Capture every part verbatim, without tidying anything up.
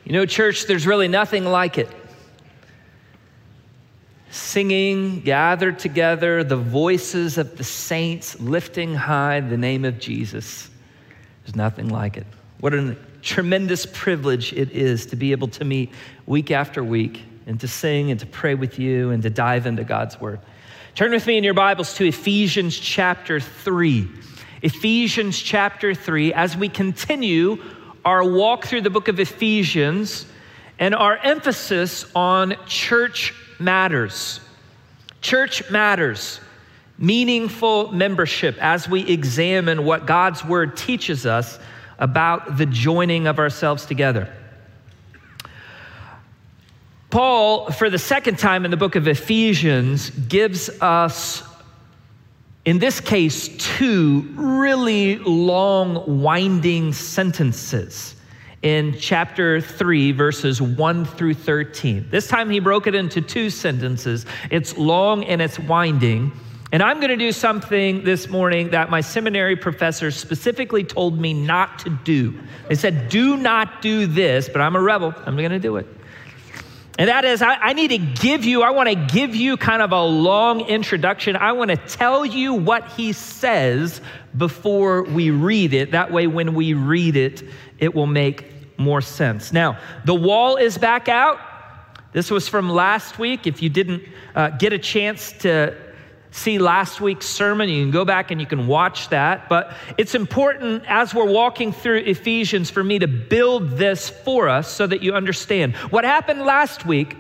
You know, church, there's really nothing like it. Singing, gathered together, the voices of the saints lifting high the name of Jesus. There's nothing like it. What a tremendous privilege it is to be able to meet week after week and to sing and to pray with you and to dive into God's word. Turn with me in your Bibles to Ephesians chapter three. Ephesians chapter three, as we continue our walk through the book of Ephesians and our emphasis on church matters. Church matters. Meaningful membership as we examine what God's word teaches us about the joining of ourselves together. Paul, for the second time in the book of Ephesians, gives us, in this case, two really long, winding sentences in chapter three, verses one through thirteen. This time he broke it into two sentences. It's long and it's winding. And I'm going to do something this morning that my seminary professor specifically told me not to do. They said, do not do this, but I'm a rebel. I'm going to do it. And that is, I, I need to give you, I want to give you kind of a long introduction. I want to tell you what he says before we read it. That way, when we read it, it will make more sense. Now, the wall is back out. This was from last week. If you didn't uh, get a chance to see last week's sermon, you can go back and you can watch that. But it's important as we're walking through Ephesians for me to build this for us so that you understand. What happened last week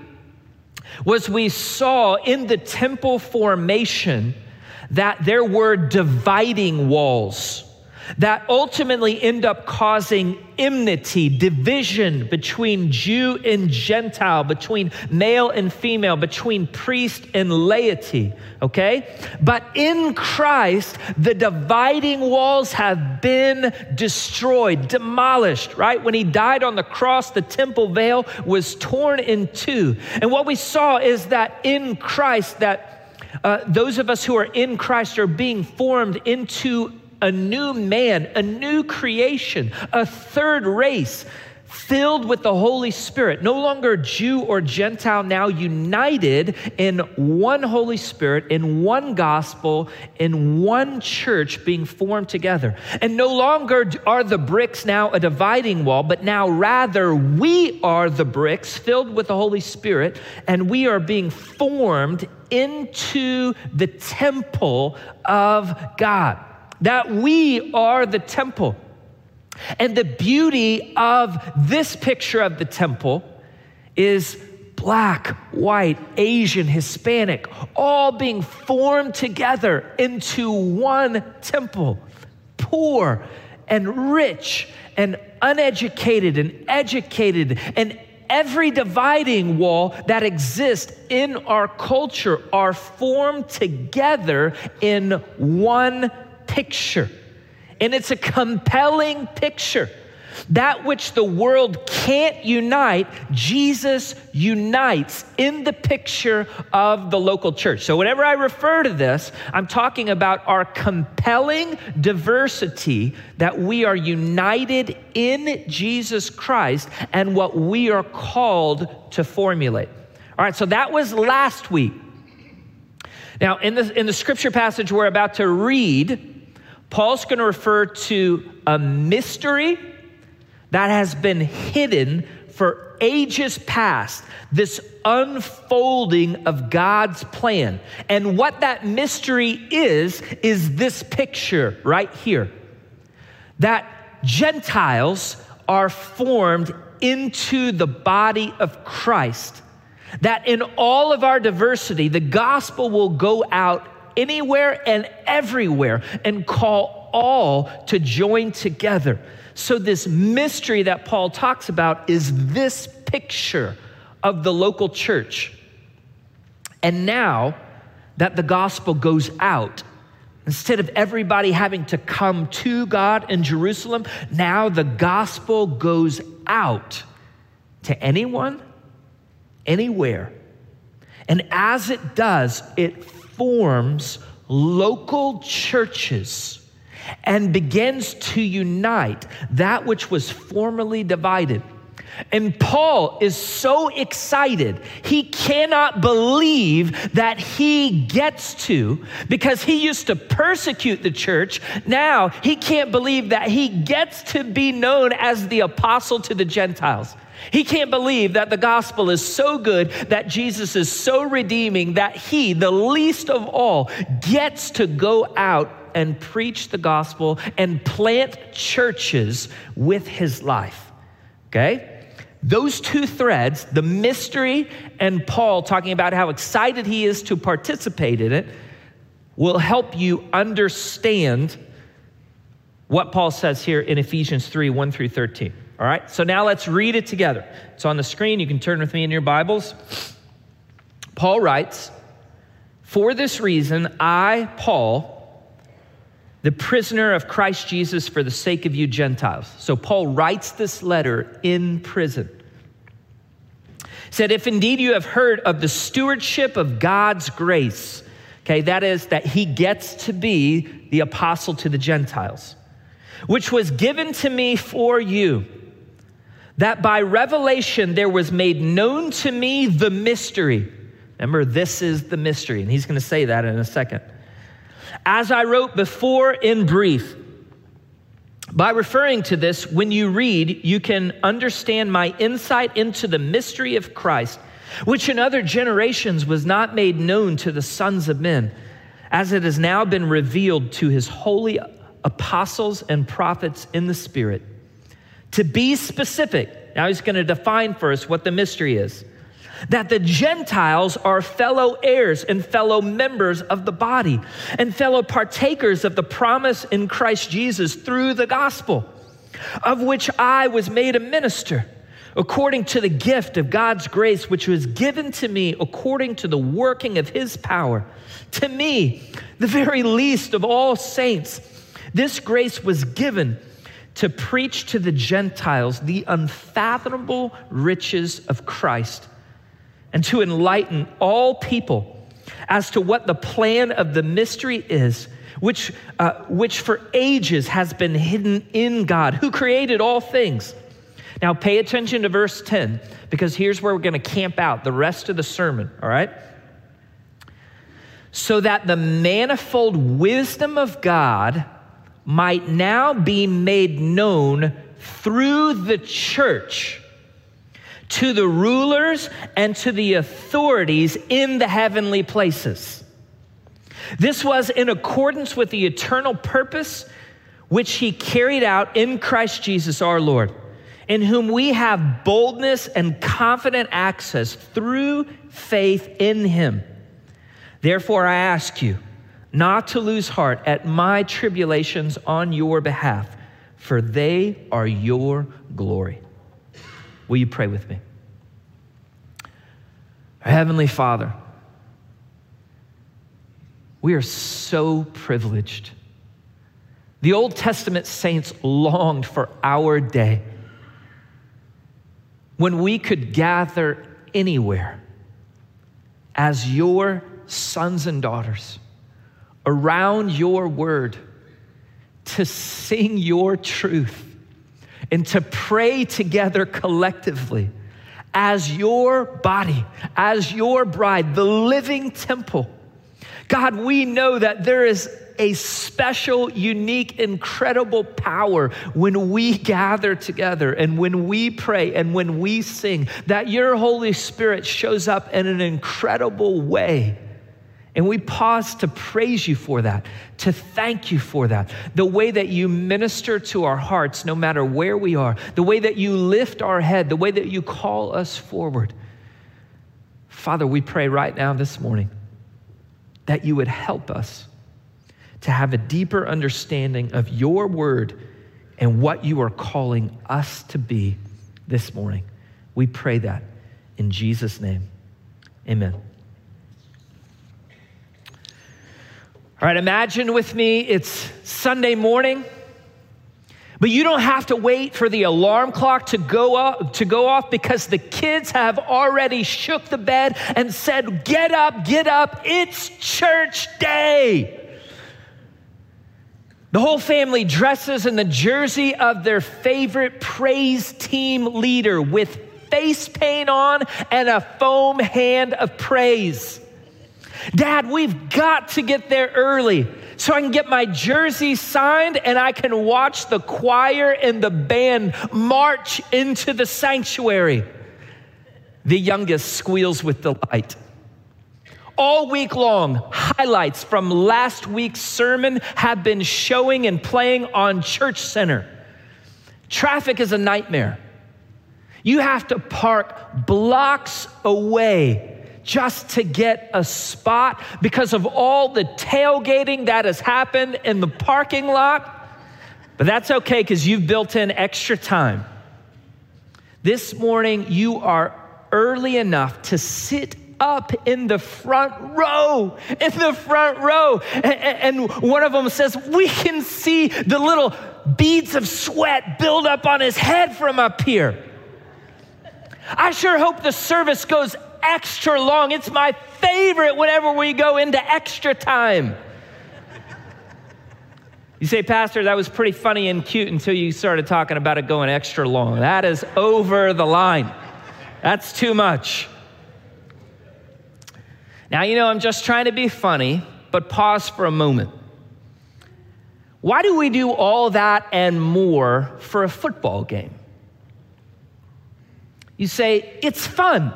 was we saw in the temple formation that there were dividing walls that ultimately end up causing enmity, division between Jew and Gentile, between male and female, between priest and laity, okay? But in Christ, the dividing walls have been destroyed, demolished, right? When he died on the cross, the temple veil was torn in two. And what we saw is that in Christ, that uh, those of us who are in Christ are being formed into a new man, a new creation, a third race filled with the Holy Spirit. No longer Jew or Gentile, now united in one Holy Spirit, in one gospel, in one church being formed together. And no longer are the bricks now a dividing wall, but now rather we are the bricks filled with the Holy Spirit, and we are being formed into the temple of God. That we are the temple. And the beauty of this picture of the temple is black, white, Asian, Hispanic, all being formed together into one temple. Poor and rich and uneducated and educated, and every dividing wall that exists in our culture are formed together in one picture. And it's a compelling picture. That which the world can't unite, Jesus unites in the picture of the local church. So whenever I refer to this, I'm talking about our compelling diversity, that we are united in Jesus Christ and what we are called to formulate. All right, so that was last week. Now, in the, in the scripture passage we're about to read, Paul's going to refer to a mystery that has been hidden for ages past, this unfolding of God's plan. And what that mystery is, is this picture right here. That Gentiles are formed into the body of Christ. That in all of our diversity, the gospel will go out anywhere and everywhere and call all to join together. So this mystery that Paul talks about is this picture of the local church. And now that the gospel goes out, instead of everybody having to come to God in Jerusalem, now the gospel goes out to anyone, anywhere. And as it does, it forms local churches and begins to unite that which was formerly divided. And Paul is so excited. He cannot believe that he gets to, because he used to persecute the church. Now he can't believe that he gets to be known as the apostle to the Gentiles. He can't believe that the gospel is so good, that Jesus is so redeeming, that he, the least of all, gets to go out and preach the gospel and plant churches with his life. Okay? Those two threads, the mystery and Paul talking about how excited he is to participate in it, will help you understand what Paul says here in Ephesians three, one through thirteen. All right, so now let's read it together. It's on the screen. You can turn with me in your Bibles. Paul writes, "For this reason, I, Paul, the prisoner of Christ Jesus for the sake of you Gentiles." So Paul writes this letter in prison. He said, "If indeed you have heard of the stewardship of God's grace," okay, that is that he gets to be the apostle to the Gentiles, "which was given to me for you, that by revelation there was made known to me the mystery." Remember, this is the mystery, and he's going to say that in a second. "As I wrote before in brief." By referring to this, when you read, you can understand my insight into the mystery of Christ, which in other generations was not made known to the sons of men, as it has now been revealed to his holy apostles and prophets in the Spirit. To be specific, now he's going to define for us what the mystery is. That the Gentiles are fellow heirs and fellow members of the body and fellow partakers of the promise in Christ Jesus through the gospel, of which I was made a minister, according to the gift of God's grace, which was given to me according to the working of his power. To me, the very least of all saints, this grace was given to preach to the Gentiles the unfathomable riches of Christ, and to enlighten all people as to what the plan of the mystery is, which, uh, which for ages has been hidden in God, who created all things. Now pay attention to verse ten, because here's where we're going to camp out the rest of the sermon, all right? "So that the manifold wisdom of God might now be made known through the church to the rulers and to the authorities in the heavenly places. This was in accordance with the eternal purpose which he carried out in Christ Jesus our Lord, in whom we have boldness and confident access through faith in him. Therefore I ask you not to lose heart at my tribulations on your behalf, for they are your glory." Will you pray with me? Our Heavenly Father, we are so privileged. The Old Testament saints longed for our day when we could gather anywhere as your sons and daughters around your word to sing your truth and to pray together collectively as your body, as your bride, the living temple. God, we know that there is a special, unique, incredible power when we gather together and when we pray and when we sing, that your Holy Spirit shows up in an incredible way. And we pause to praise you for that, to thank you for that. The way that you minister to our hearts, no matter where we are, the way that you lift our head, the way that you call us forward. Father, we pray right now this morning that you would help us to have a deeper understanding of your word and what you are calling us to be this morning. We pray that in Jesus' name, amen. All right, imagine with me it's Sunday morning, but you don't have to wait for the alarm clock to go up, to go off, because the kids have already shook the bed and said, "Get up, get up, it's church day." The whole family dresses in the jersey of their favorite praise team leader with face paint on and a foam hand of praise. Dad, we've got to get there early so I can get my jersey signed and I can watch the choir and the band march into the sanctuary. The youngest squeals with delight. All week long, highlights from last week's sermon have been showing and playing on Church Center. Traffic is a nightmare. You have to park blocks away just to get a spot because of all the tailgating that has happened in the parking lot. But that's okay because you've built in extra time. This morning, you are early enough to sit up in the front row, in the front row. And, and one of them says, we can see the little beads of sweat build up on his head from up here. I sure hope the service goes extra long. It's my favorite whenever we go into extra time. You say, Pastor, that was pretty funny and cute until you started talking about it going extra long. That is over the line. That's too much. Now, you know, I'm just trying to be funny, but pause for a moment. Why do we do all that and more for a football game? You say, it's fun.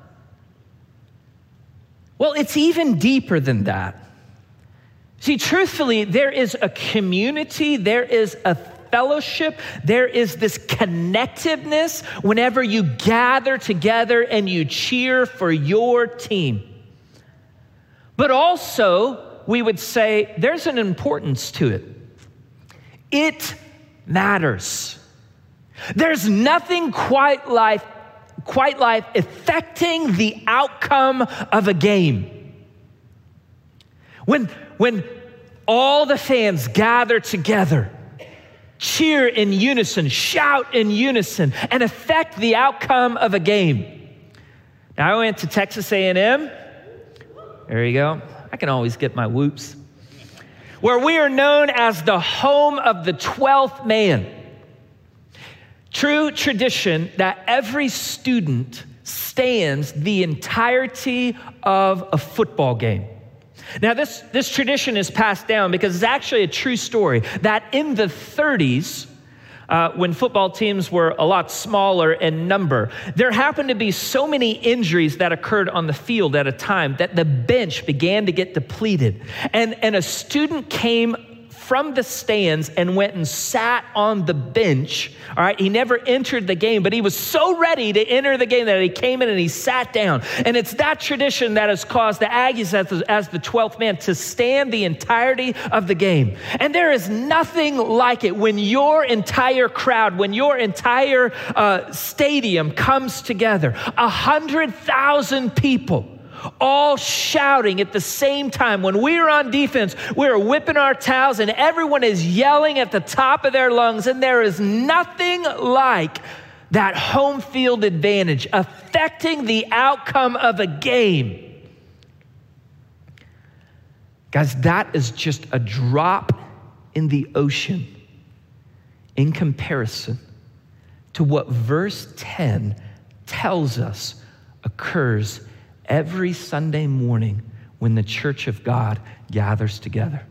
Well, it's even deeper than that. See, truthfully, there is a community, there is a fellowship, there is this connectiveness whenever you gather together and you cheer for your team. But also, we would say there's an importance to it. It matters. There's nothing quite like quite like affecting the outcome of a game. When, when all the fans gather together, cheer in unison, shout in unison, and affect the outcome of a game. Now, I went to Texas A and M. There you go. I can always get my whoops. Where we are known as the home of the twelfth man. True tradition that every student stands the entirety of a football game. Now, this, this tradition is passed down because it's actually a true story that in the thirties, uh, when football teams were a lot smaller in number, there happened to be so many injuries that occurred on the field at a time that the bench began to get depleted. And, and a student came from the stands and went and sat on the bench. All right, he never entered the game, but he was so ready to enter the game that he came in and he sat down. And it's that tradition that has caused the Aggies as the, as the twelfth man to stand the entirety of the game. And there is nothing like it when your entire crowd, when your entire uh, stadium comes together, a hundred thousand people all shouting at the same time. When we are on defense, we are whipping our towels and everyone is yelling at the top of their lungs. And there is nothing like that home field advantage affecting the outcome of a game. Guys, that is just a drop in the ocean in comparison to what verse ten tells us occurs every Sunday morning when the church of God gathers together.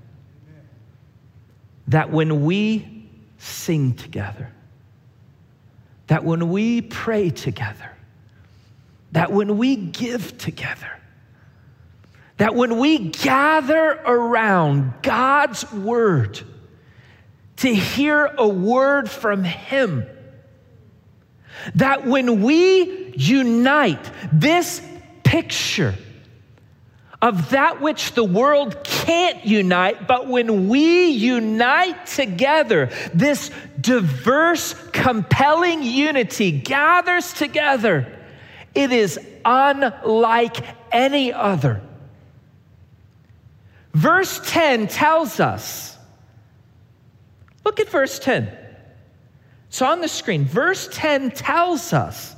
That when we sing together, that when we pray together, that when we give together, that when we gather around God's word to hear a word from Him, that when we unite, this picture of that which the world can't unite, but when we unite together, this diverse, compelling unity gathers together. It is unlike any other. Verse ten tells us, look at verse ten. It's on the screen. Verse ten tells us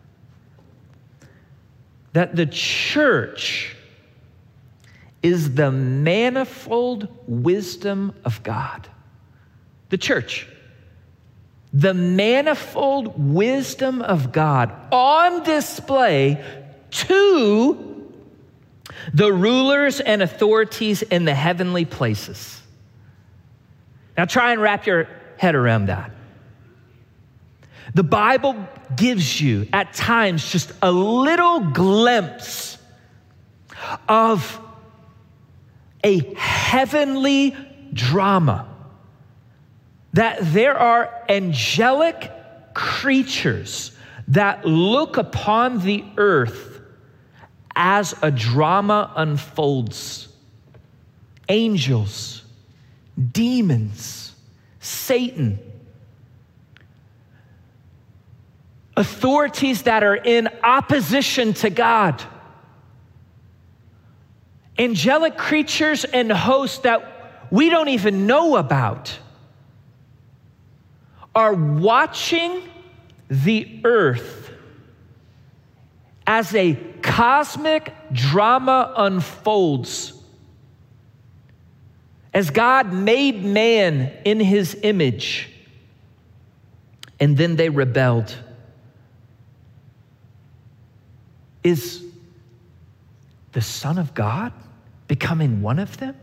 that the church is the manifold wisdom of God. the church. The manifold wisdom of God on display to the rulers and authorities in the heavenly places. Now try and wrap your head around that. The Bible gives you at times just a little glimpse of a heavenly drama, that there are angelic creatures that look upon the earth as a drama unfolds. Angels, demons, Satan, authorities that are in opposition to God, angelic creatures and hosts that we don't even know about are watching the earth as a cosmic drama unfolds. As God made man in his image, and then they rebelled. Is the Son of God becoming one of them?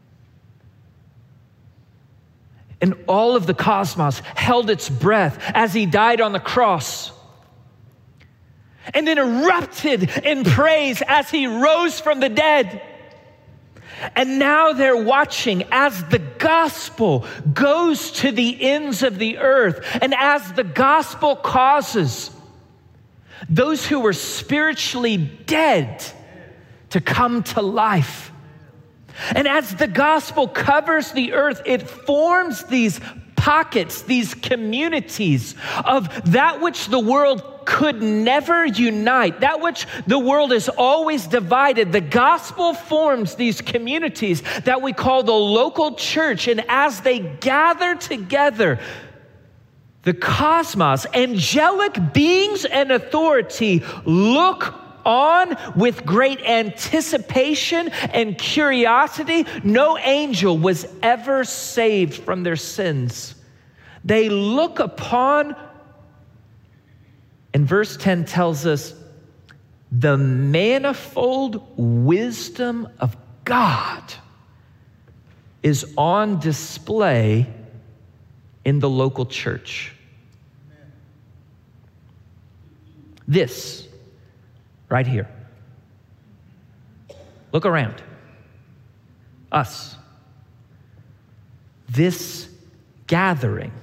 And all of the cosmos held its breath as he died on the cross, and then erupted in praise as he rose from the dead. And now they're watching as the gospel goes to the ends of the earth, and as the gospel causes those who were spiritually dead to come to life. And as the gospel covers the earth, it forms these pockets, these communities of that which the world could never unite, that which the world is always divided. The gospel forms these communities that we call the local church. And as they gather together, the cosmos, angelic beings and authority look on with great anticipation and curiosity. No angel was ever saved from their sins. They look upon, and verse ten tells us, the manifold wisdom of God is on display in the local church. This right here. Look around. Us. This gathering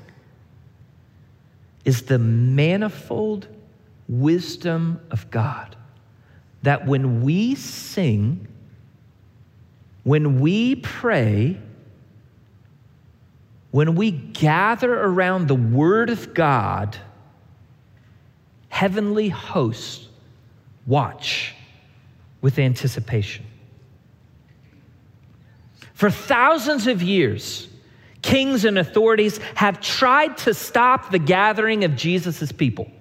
is the manifold wisdom of God, that when we sing, when we pray, when we gather around the Word of God, heavenly hosts watch with anticipation. For thousands of years, kings and authorities have tried to stop the gathering of Jesus' people.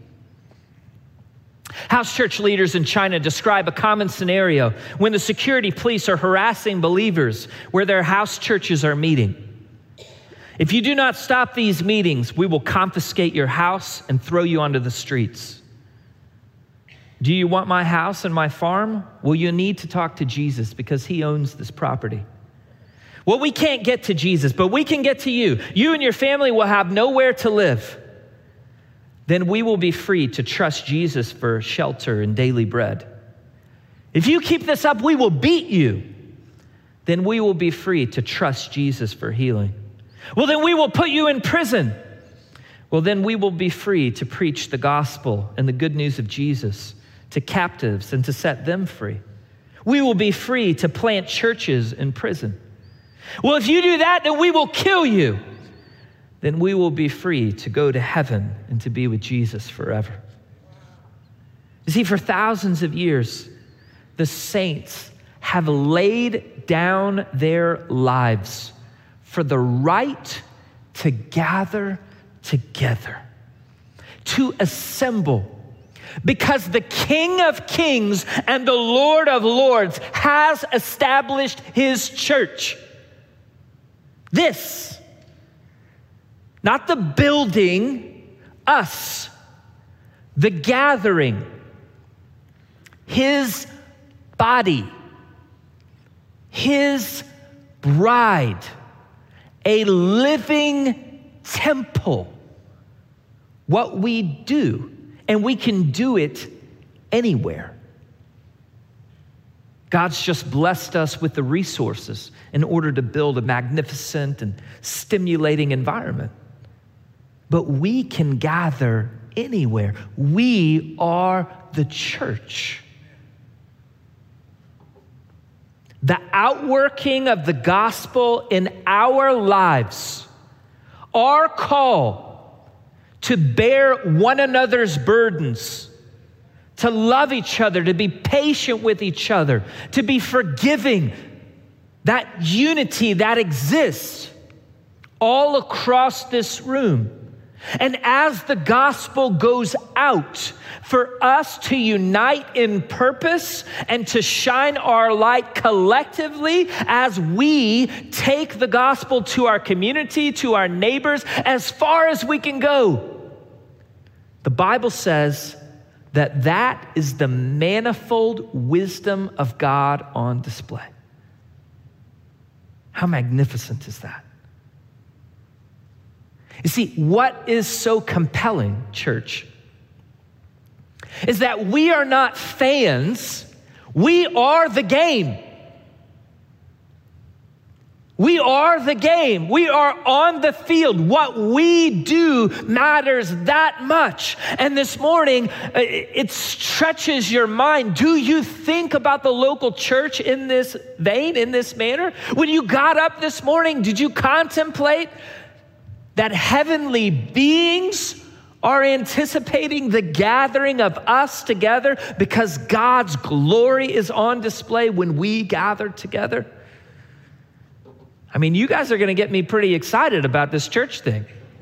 House church leaders in China describe a common scenario when the security police are harassing believers where their house churches are meeting. If you do not stop these meetings, we will confiscate your house and throw you onto the streets. Do you want my house and my farm? Well, you need to talk to Jesus because he owns this property. Well, we can't get to Jesus, but we can get to you. You and your family will have nowhere to live. Then we will be free to trust Jesus for shelter and daily bread. If you keep this up, we will beat you. Then we will be free to trust Jesus for healing. Well, then we will put you in prison. Well, then we will be free to preach the gospel and the good news of Jesus to captives and to set them free. We will be free to plant churches in prison. Well, if you do that, then we will kill you. Then we will be free to go to heaven and to be with Jesus forever. You see, for thousands of years, the saints have laid down their lives for the right to gather together, to assemble, because the King of Kings and the Lord of Lords has established his church. This Not the building, us, the gathering, his body, his bride, a living temple. What we do, and we can do it anywhere. God's just blessed us with the resources in order to build a magnificent and stimulating environment. But we can gather anywhere. We are the church. The outworking of the gospel in our lives, our call to bear one another's burdens, to love each other, to be patient with each other, to be forgiving, that unity that exists all across this room. And as the gospel goes out, for us to unite in purpose and to shine our light collectively as we take the gospel to our community, to our neighbors, as far as we can go. The Bible says that that is the manifold wisdom of God on display. How magnificent is that? You see, what is so compelling, church, is that we are not fans, we are the game. We are the game. We are on the field. What we do matters that much. And this morning, it stretches your mind. Do you think about the local church in this vein, in this manner? When you got up this morning, did you contemplate that heavenly beings are anticipating the gathering of us together because God's glory is on display when we gather together? I mean, you guys are going to get me pretty excited about this church thing.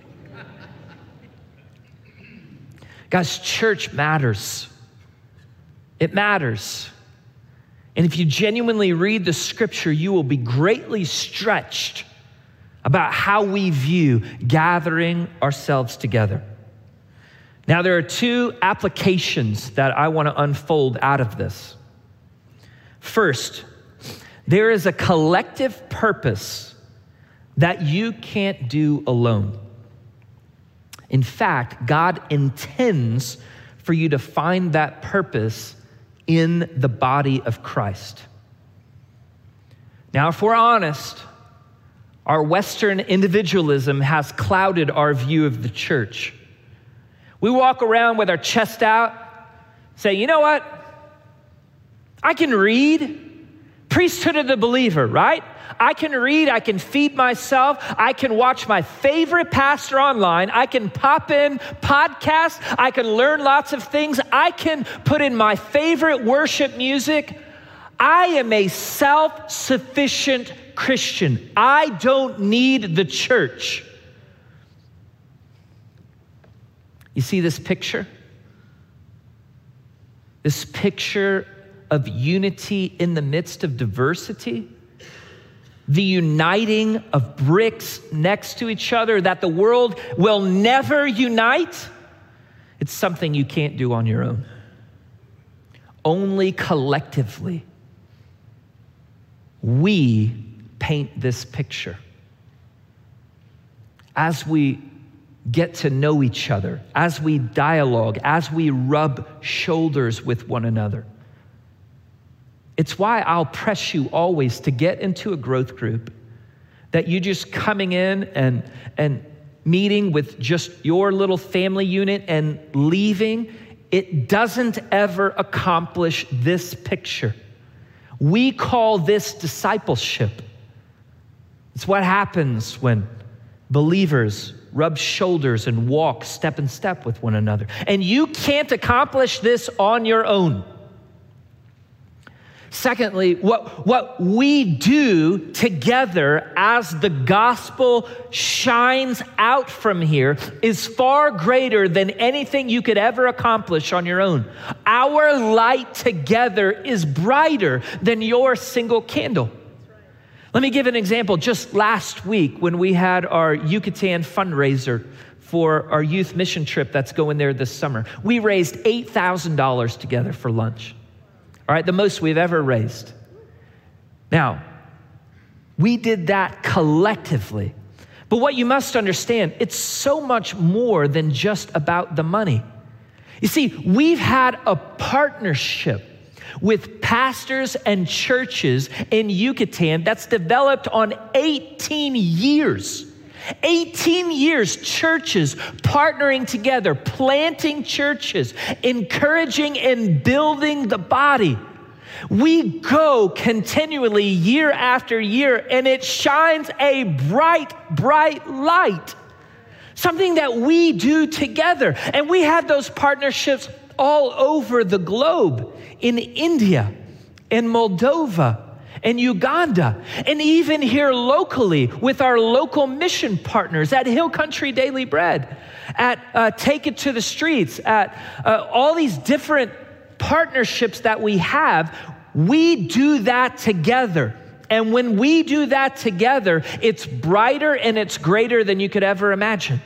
Guys, church matters. It matters. And if you genuinely read the scripture, you will be greatly stretched about how we view gathering ourselves together. Now, there are two applications that I want to unfold out of this. First, there is a collective purpose that you can't do alone. In fact, God intends for you to find that purpose in the body of Christ. Now, if we're honest, our Western individualism has clouded our view of the church. We walk around with our chest out, say, you know what? I can read. Priesthood of the believer, right? I can read, I can feed myself, I can watch my favorite pastor online, I can pop in podcasts, I can learn lots of things, I can put in my favorite worship music. I am a self-sufficient Christian. I don't need the church. You see this picture? This picture of unity in the midst of diversity, the uniting of bricks next to each other that the world will never unite. It's something you can't do on your own. Only collectively we paint this picture. As we get to know each other, as we dialogue, as we rub shoulders with one another. It's why I'll press you always to get into a growth group, that you just coming in and, and meeting with just your little family unit and leaving, it doesn't ever accomplish this picture. We call this discipleship. It's what happens when believers rub shoulders and walk step in step with one another. And you can't accomplish this on your own. Secondly, what, what we do together as the gospel shines out from here is far greater than anything you could ever accomplish on your own. Our light together is brighter than your single candle. Let me give an example. Just last week when we had our Yucatan fundraiser for our youth mission trip that's going there this summer, we raised eight thousand dollars together for lunch. All right, the most we've ever raised. Now, we did that collectively. But what you must understand, it's so much more than just about the money. You see, we've had a partnership with pastors and churches in Yucatan that's developed on eighteen years. eighteen years, churches partnering together, planting churches, encouraging and building the body. We go continually year after year, and it shines a bright, bright light. Something that we do together. And we have those partnerships all over the globe, in India, in Moldova, in Uganda, and even here locally with our local mission partners at Hill Country Daily Bread, at uh, Take It to the Streets, at uh, all these different partnerships that we have. We do that together. And when we do that together, it's brighter and it's greater than you could ever imagine.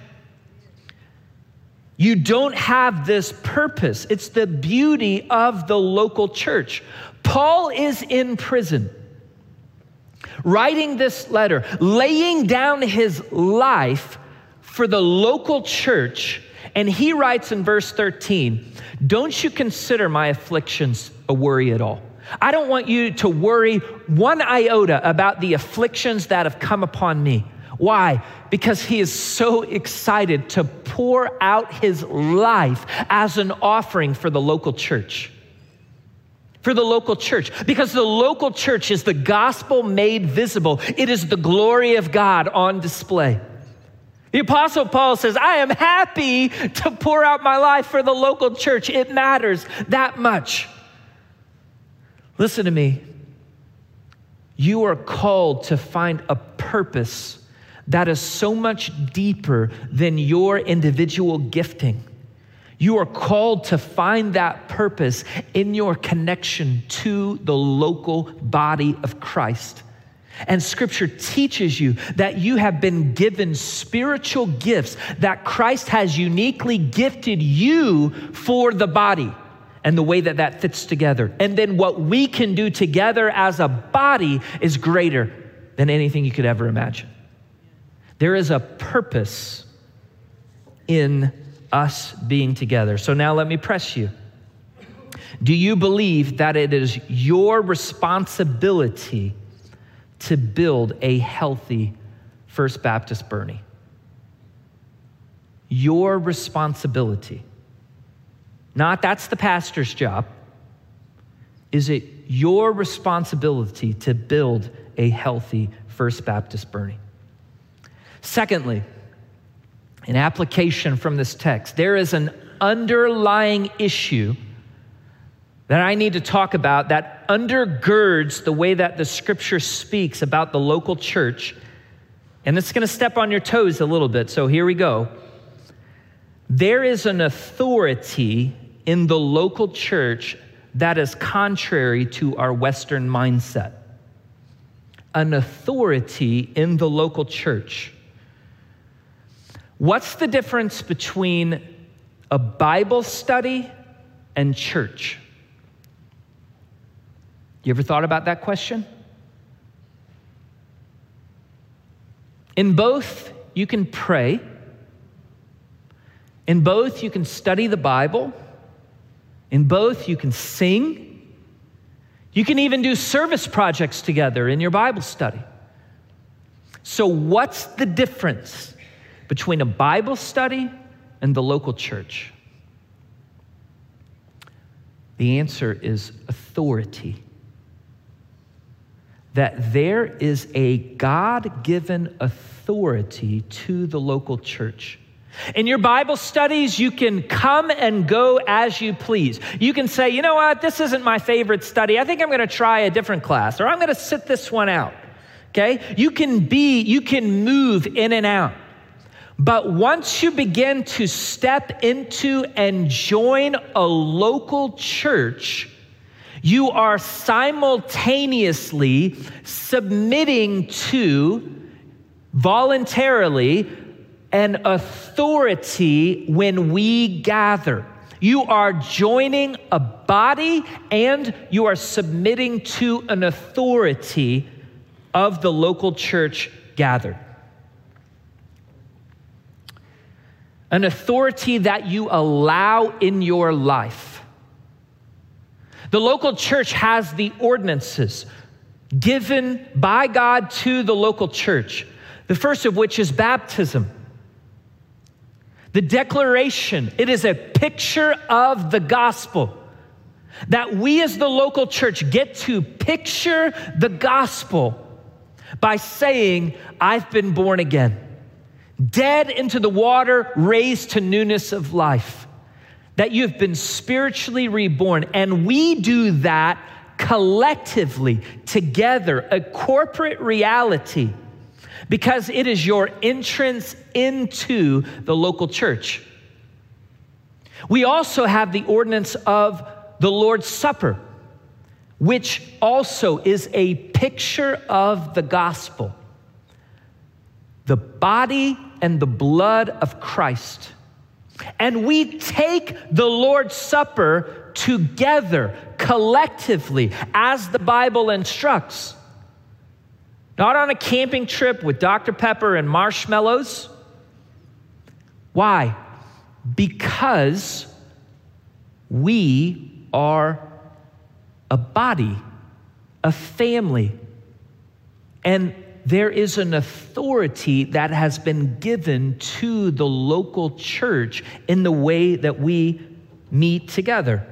You don't have this purpose. It's the beauty of the local church. Paul is in prison, writing this letter, laying down his life for the local church. And he writes in verse thirteen, "Don't you consider my afflictions a worry at all?" I don't want you to worry one iota about the afflictions that have come upon me. Why? Because he is so excited to pour out his life as an offering for the local church. For the local church. Because the local church is the gospel made visible. It is the glory of God on display. The Apostle Paul says, I am happy to pour out my life for the local church. It matters that much. Listen to me. You are called to find a purpose that is so much deeper than your individual gifting. You are called to find that purpose in your connection to the local body of Christ. And Scripture teaches you that you have been given spiritual gifts that Christ has uniquely gifted you for the body and the way that that fits together. And then what we can do together as a body is greater than anything you could ever imagine. There is a purpose in us being together. So now let me press you. Do you believe that it is your responsibility to build a healthy First Baptist Boerne? Your responsibility. Not that's the pastor's job. Is it your responsibility to build a healthy First Baptist Boerne? Secondly, an application from this text, there is an underlying issue that I need to talk about that undergirds the way that the Scripture speaks about the local church. And it's going to step on your toes a little bit, so here we go. There is an authority in the local church that is contrary to our Western mindset. An authority in the local church. What's the difference between a Bible study and church? You ever thought about that question? In both, you can pray. In both, you can study the Bible. In both, you can sing. You can even do service projects together in your Bible study. So what's the difference between a Bible study and the local church? The answer is authority. That there is a God-given authority to the local church. In your Bible studies, you can come and go as you please. You can say, you know what, this isn't my favorite study. I think I'm going to try a different class, or I'm going to sit this one out, okay? You can be, you can move in and out. But once you begin to step into and join a local church, You are simultaneously submitting to, voluntarily, an authority when we gather. You are joining a body and you are submitting to an authority of the local church gathered. An authority that you allow in your life. The local church has the ordinances given by God to the local church, the first of which is baptism. The declaration, it is a picture of the gospel, that we as the local church get to picture the gospel by saying, I've been born again, dead into the water, raised to newness of life, that you've been spiritually reborn. And we do that collectively, together, a corporate reality, because it is your entrance into the local church. We also have the ordinance of the Lord's Supper, which also is a picture of the gospel, the body and the blood of Christ. And we take the Lord's Supper together, collectively, as the Bible instructs. Not on a camping trip with Doctor Pepper and marshmallows. Why? Because we are a body, a family, and there is an authority that has been given to the local church in the way that we meet together.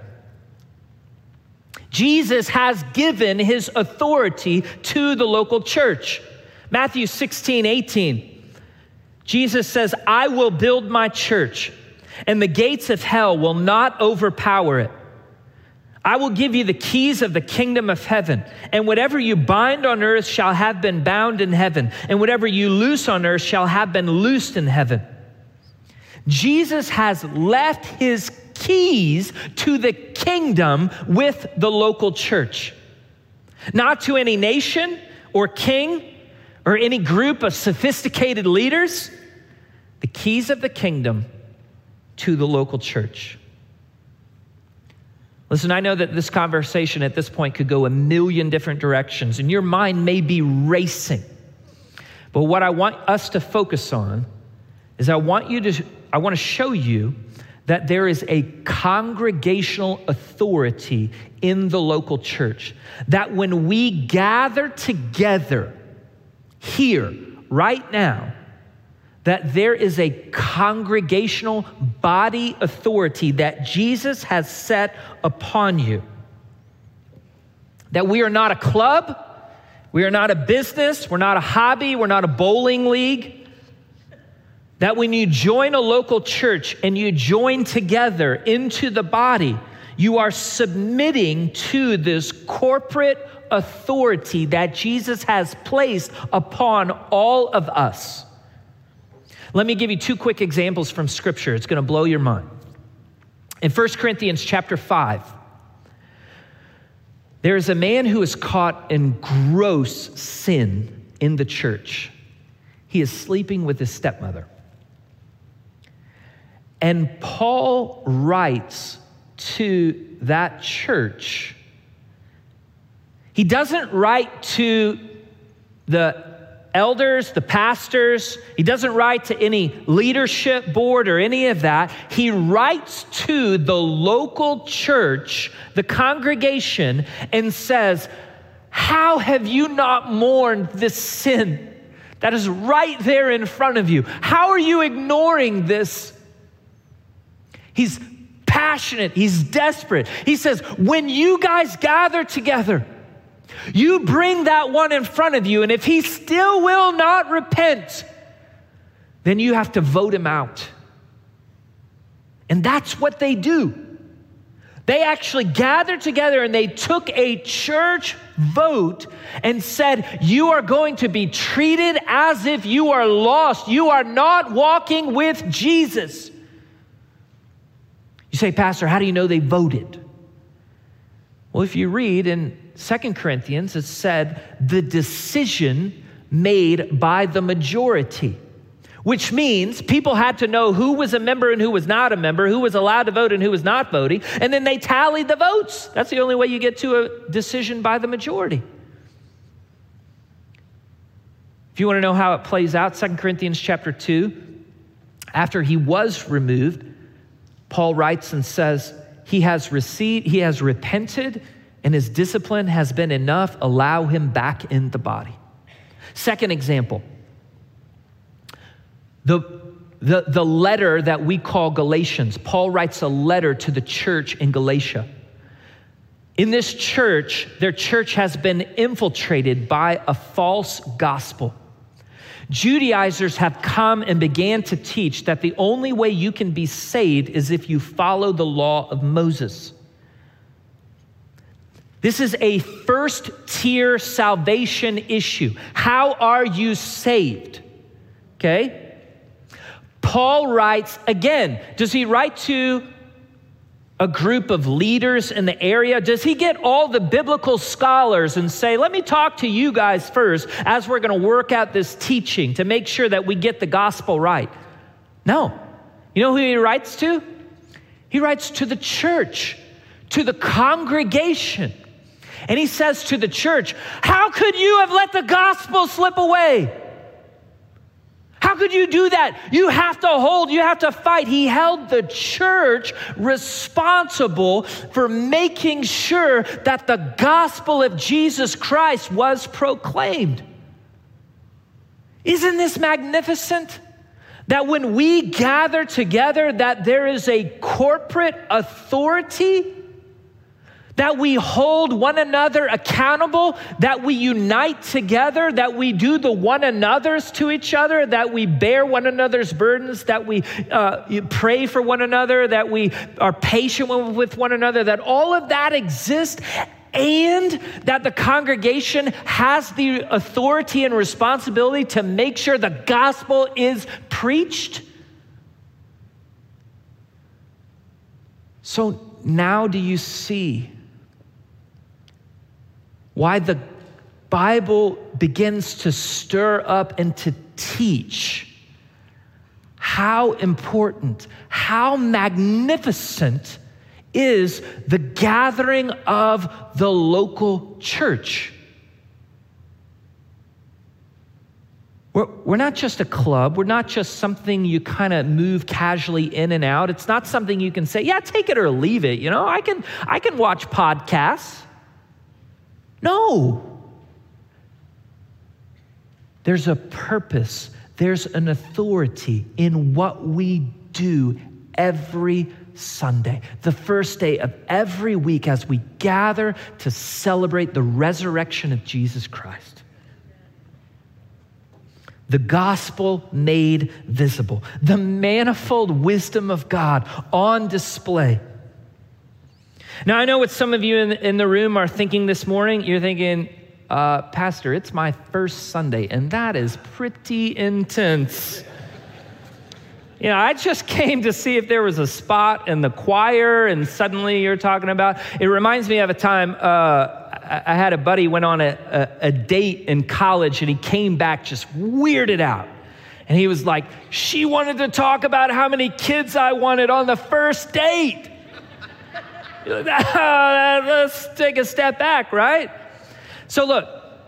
Jesus has given his authority to the local church. Matthew sixteen, eighteen. Jesus says, I will build my church, and the gates of hell will not overpower it. I will give you the keys of the kingdom of heaven, and whatever you bind on earth shall have been bound in heaven, and whatever you loose on earth shall have been loosed in heaven. Jesus has left his keys to the kingdom with the local church. Not to any nation or king or any group of sophisticated leaders. The keys of the kingdom to the local church. Listen, I know that this conversation at this point could go a million different directions, and your mind may be racing. But what I want us to focus on is I want you to, I want to show you that there is a congregational authority in the local church. That when we gather together here, right now, that there is a congregational body authority that Jesus has set upon you. That we are not a club, we are not a business, we're not a hobby, we're not a bowling league. That when you join a local church and you join together into the body, you are submitting to this corporate authority that Jesus has placed upon all of us. Let me give you two quick examples from Scripture. It's going to blow your mind. In First Corinthians chapter five, there is a man who is caught in gross sin in the church. He is sleeping with his stepmother. And Paul writes to that church. He doesn't write to the elders, the pastors. He doesn't write to any leadership board or any of that. He writes to the local church, the congregation, and says, how have you not mourned this sin that is right there in front of you? How are you ignoring this? He's passionate. He's desperate. He says, when you guys gather together, you bring that one in front of you, and if he still will not repent, then you have to vote him out. And that's what they do. They actually gathered together and they took a church vote and said, you are going to be treated as if you are lost. You are not walking with Jesus. You say, Pastor, how do you know they voted? Well, if you read in Second Corinthians, it said the decision made by the majority, which means people had to know who was a member and who was not a member, who was allowed to vote and who was not voting, and then they tallied the votes. That's the only way you get to a decision by the majority. If you want to know how it plays out, Second Corinthians chapter two, after he was removed, Paul writes and says, he has received, he has repented, and his discipline has been enough. Allow him back in the body. Second example, the, the, the letter that we call Galatians. Paul writes a letter to the church in Galatia. In this church, their church has been infiltrated by a false gospel. Judaizers have come and began to teach that the only way you can be saved is if you follow the law of Moses. This is a first-tier salvation issue. How are you saved? Okay? Paul writes, again, does he write to a group of leaders in the area? Does he get all the biblical scholars and say, let me talk to you guys first as we're going to work out this teaching to make sure that we get the gospel right? No. You know who he writes to? He writes to the church, to the congregation. And he says to the church, how could you have let the gospel slip away? How could you do that? You have to hold, you have to fight. He held the church responsible for making sure that the gospel of Jesus Christ was proclaimed. Isn't this magnificent? That when we gather together, that there is a corporate authority, that we hold one another accountable, that we unite together, that we do the one another's to each other, that we bear one another's burdens, that we uh, pray for one another, that we are patient with one another, that all of that exists, and that the congregation has the authority and responsibility to make sure the gospel is preached. So now do you see why the Bible begins to stir up and to teach how important, how magnificent is the gathering of the local church? We're, we're not just a club. We're not just something you kind of move casually in and out. It's not something you can say, yeah, take it or leave it. You know, I can, I can watch podcasts. No. There's a purpose. There's an authority in what we do every Sunday, the first day of every week as we gather to celebrate the resurrection of Jesus Christ. The gospel made visible, the manifold wisdom of God on display. Now, I know what some of you in, in the room are thinking this morning. You're thinking, uh, Pastor, it's my first Sunday, and that is pretty intense. You know, I just came to see if there was a spot in the choir, and suddenly you're talking about, it reminds me of a time, uh, I, I had a buddy went on a, a, a date in college, and he came back just weirded out. And he was like, she wanted to talk about how many kids I wanted on the first date. Let's take a step back, right? So look,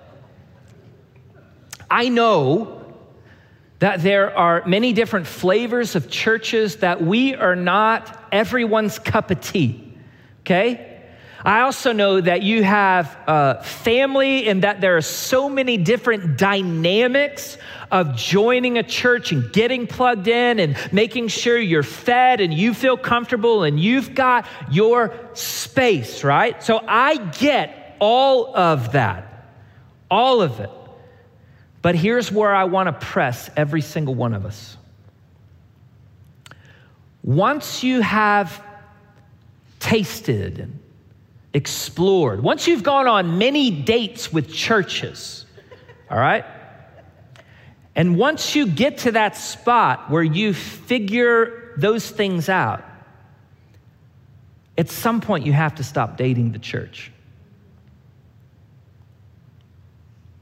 I know that there are many different flavors of churches, that we are not everyone's cup of tea, okay? I also know that you have uh, family, and that there are so many different dynamics of joining a church and getting plugged in and making sure you're fed and you feel comfortable and you've got your space, right? So I get all of that, all of it. But here's where I want to press every single one of us. Once you have tasted and explored, once you've gone on many dates with churches, all right? And once you get to that spot where you figure those things out, at some point you have to stop dating the church.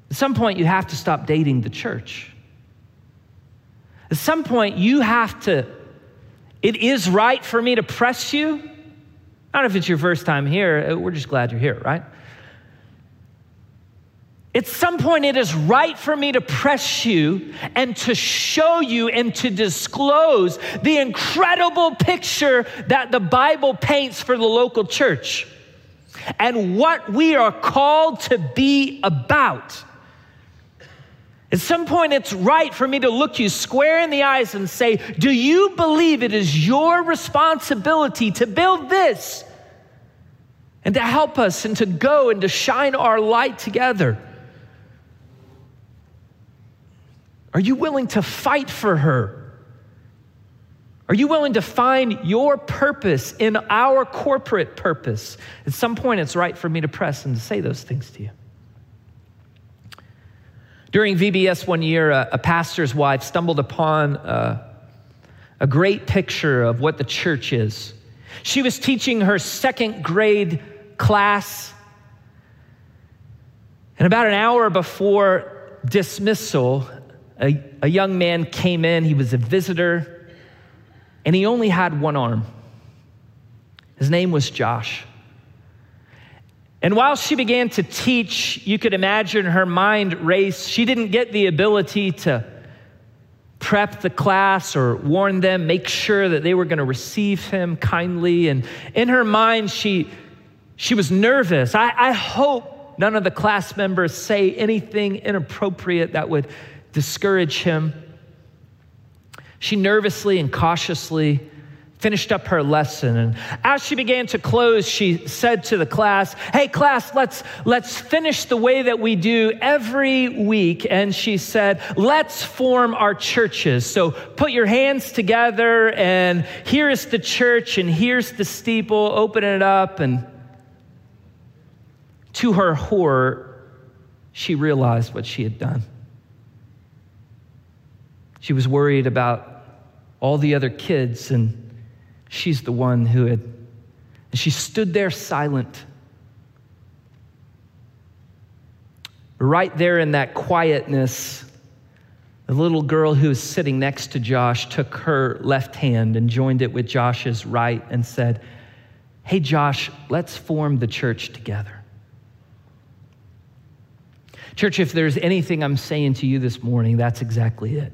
At some point, you have to stop dating the church. At some point, you have to, it is right for me to press you. I don't know if it's your first time here. We're just glad you're here, right? At some point, it is right for me to press you and to show you and to disclose the incredible picture that the Bible paints for the local church and what we are called to be about. At some point, it's right for me to look you square in the eyes and say, do you believe it is your responsibility to build this and to help us and to go and to shine our light together? Are you willing to fight for her? Are you willing to find your purpose in our corporate purpose? At some point, it's right for me to press and to say those things to you. During V B S one year, a, a pastor's wife stumbled upon a, a great picture of what the church is. She was teaching her second grade class, and about an hour before dismissal, a, a young man came in. He was a visitor, and he only had one arm. His name was Josh. And while she began to teach, you could imagine her mind raced. She didn't get the ability to prep the class or warn them, make sure that they were going to receive him kindly. And in her mind, she, she was nervous. I, I hope none of the class members say anything inappropriate that would discourage him. She nervously and cautiously finished up her lesson. And as she began to close, she said to the class, hey, class, let's, let's finish the way that we do every week. And she said, let's form our churches. So put your hands together, and here is the church, and here's the steeple. Open it up. And to her horror, she realized what she had done. She was worried about all the other kids, and she's the one who had, and she stood there silent. Right there in that quietness, the little girl who was sitting next to Josh took her left hand and joined it with Josh's right and said, hey, Josh, let's form the church together. Church, if there's anything I'm saying to you this morning, that's exactly it.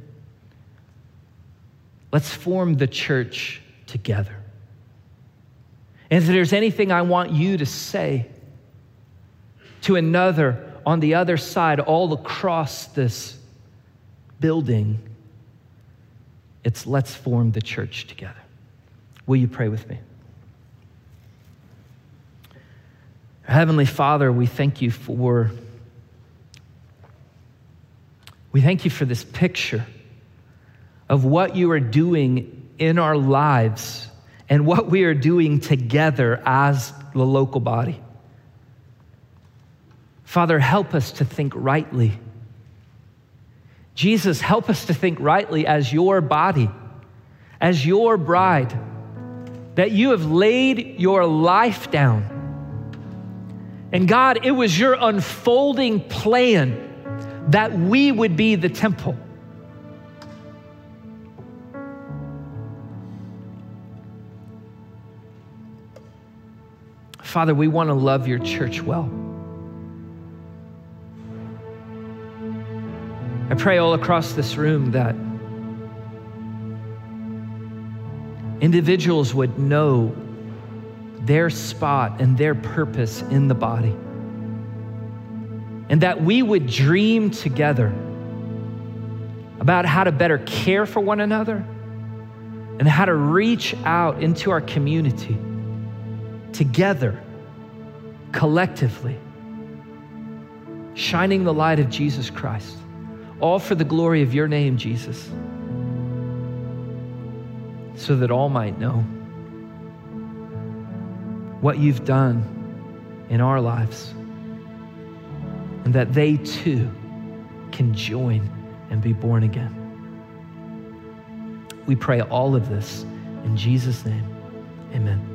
Let's form the church together. And if there's anything I want you to say to another on the other side, all across this building, it's let's form the church together. Will you pray with me? Heavenly Father, we thank you for, we thank you for this picture of what you are doing in our lives and what we are doing together as the local body. Father, help us to think rightly. Jesus, help us to think rightly as your body, as your bride, that you have laid your life down. And God, it was your unfolding plan that we would be the temple. Father, we want to love your church well. I pray all across this room that individuals would know their spot and their purpose in the body, and that we would dream together about how to better care for one another and how to reach out into our community together, collectively, shining the light of Jesus Christ, all for the glory of your name, Jesus, so that all might know what you've done in our lives, and that they too can join and be born again. We pray all of this in Jesus' name, amen.